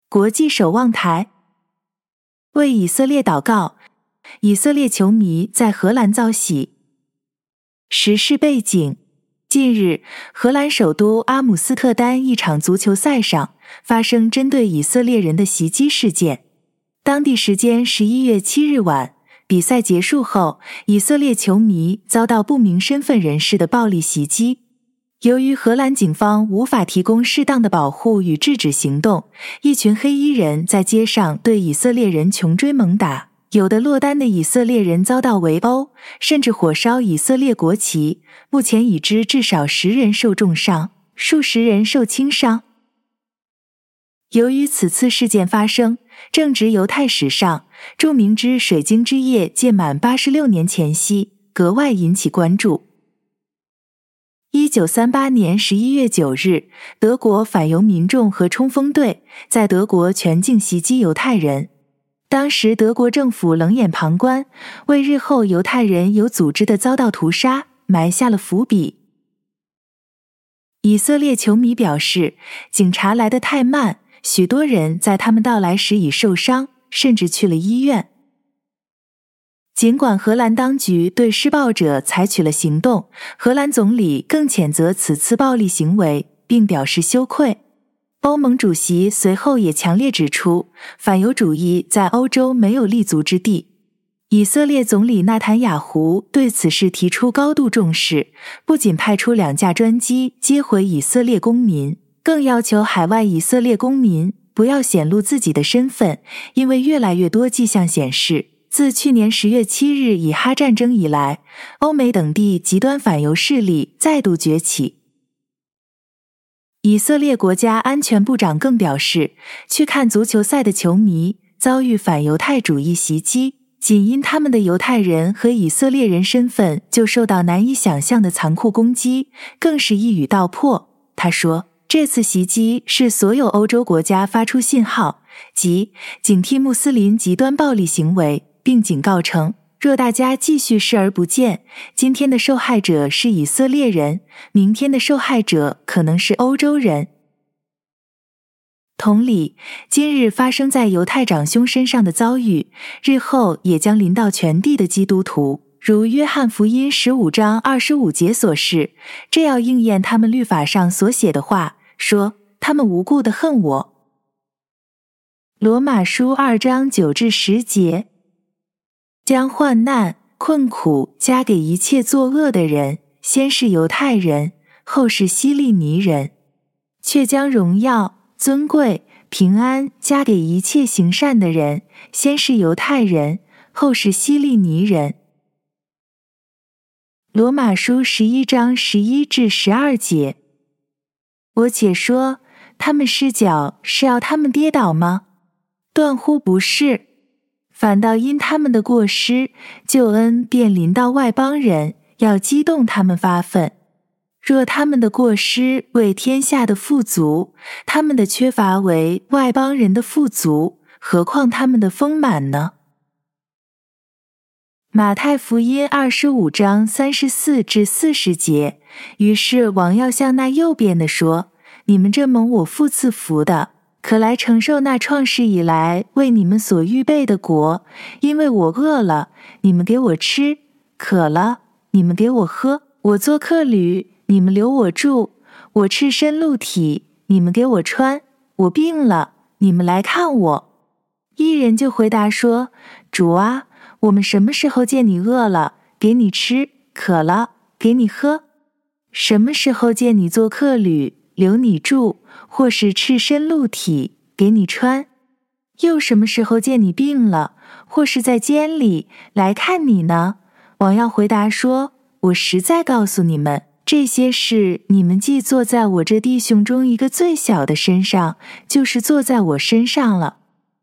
国际守望台。为以色列祷告，以色列球迷在荷兰遭袭。时事背景：近日，荷兰首都阿姆斯特丹一场足球赛上发生针对以色列人的袭击事件。当地时间11月7日晚，比赛结束后，以色列球迷遭到不明身份人士的暴力袭击。由于荷兰警方无法提供适当的保护与制止行动，一群黑衣人在街上对以色列人穷追猛打，有的落单的以色列人遭到围殴，甚至火烧以色列国旗。目前已知至少10人受重伤，数十人受轻伤。由于此次事件发生正值犹太史上著名之水晶之夜届满86年前夕，格外引起关注。1938年11月9日，德国反犹民众和冲锋队在德国全境袭击犹太人。当时德国政府冷眼旁观，为日后犹太人有组织的遭到屠杀埋下了伏笔。以色列球迷表示，警察来得太慢，许多人在他们到来时已受伤，甚至去了医院。尽管荷兰当局对施暴者采取了行动，荷兰总理更谴责此次暴力行为，并表示羞愧。欧盟主席随后也强烈指出，反犹主义在欧洲没有立足之地。以色列总理纳坦雅胡对此事提出高度重视，不仅派出2架专机接回以色列公民，更要求海外以色列公民不要显露自己的身份，因为越来越多迹象显示，自去年10月7日以哈战争以来，欧美等地极端反犹势力再度崛起。以色列国家安全部长更表示，去看足球赛的球迷遭遇反犹太主义袭击，仅因他们的犹太人和以色列人身份就受到难以想象的残酷攻击，更是一语道破。他说，这次袭击是所有欧洲国家发出信号，即警惕穆斯林极端暴力行为，并警告称，若大家继续视而不见，今天的受害者是以色列人，明天的受害者可能是欧洲人。同理，今日发生在犹太长兄身上的遭遇，日后也将临到全地的基督徒，如约翰福音15章25节所示，这要应验他们律法上所写的话，说他们无故地恨我。罗马书2章9至10节，将患难、困苦加给一切作恶的人，先是犹太人，后是希利尼人，却将荣耀、尊贵、平安加给一切行善的人，先是犹太人，后是希利尼人。罗马书11章11至12节，我且说，他们失脚是要他们跌倒吗？断乎不是，反倒因他们的过失，救恩便临到外邦人，要激动他们发愤。若他们的过失为天下的富足，他们的缺乏为外邦人的富足，何况他们的丰满呢？马太福音25章34至40节，于是王要向那右边的说，你们这蒙我父赐福的，可来承受那创世以来为你们所预备的国，因为我饿了，你们给我吃；渴了，你们给我喝；我做客旅，你们留我住；我赤身露体，你们给我穿；我病了，你们来看我。一人就回答说，主啊，我们什么时候见你饿了，给你吃；渴了，给你喝？什么时候见你做客旅，留你住，或是赤身露体，给你穿？又什么时候见你病了，或是在监里，来看你呢？王要回答说，我实在告诉你们，这些事你们既做在我这弟兄中一个最小的身上，就是做在我身上了。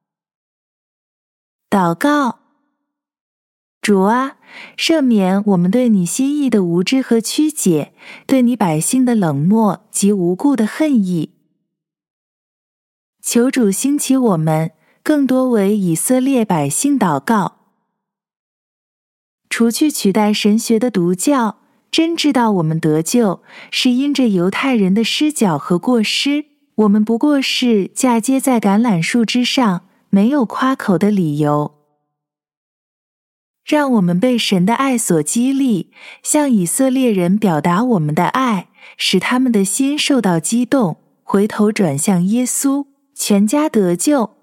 祷告，主啊，赦免我们对你心意的无知和曲解，对你百姓的冷漠及无故的恨意。求主兴起我们，更多为以色列百姓祷告。除去取代神学的毒教，真知道我们得救，是因着犹太人的失脚和过失， 我们不过是嫁接在橄榄树之上，没有夸口的理由。让我们被神的爱所激励，向以色列人表达我们的爱，使他们的心受到激动，回头转向耶稣，全家得救。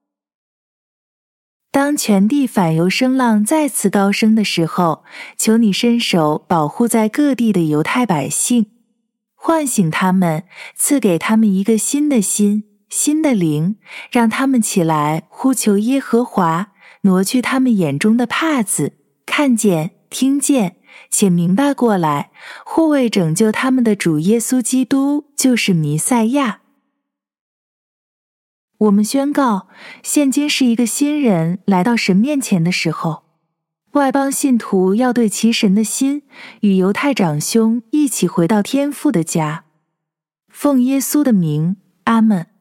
当全地反犹声浪再次高升的时候，求你伸手保护在各地的犹太百姓，唤醒他们，赐给他们一个新的心，新的灵，让他们起来呼求耶和华，挪去他们眼中的帕子，看见、听见，且明白过来，护卫拯救他们的主耶稣基督就是弥赛亚。我们宣告，现今是一个新人来到神面前的时候，外邦信徒要对其神的心，与犹太长兄一起回到天父的家。奉耶稣的名，阿们。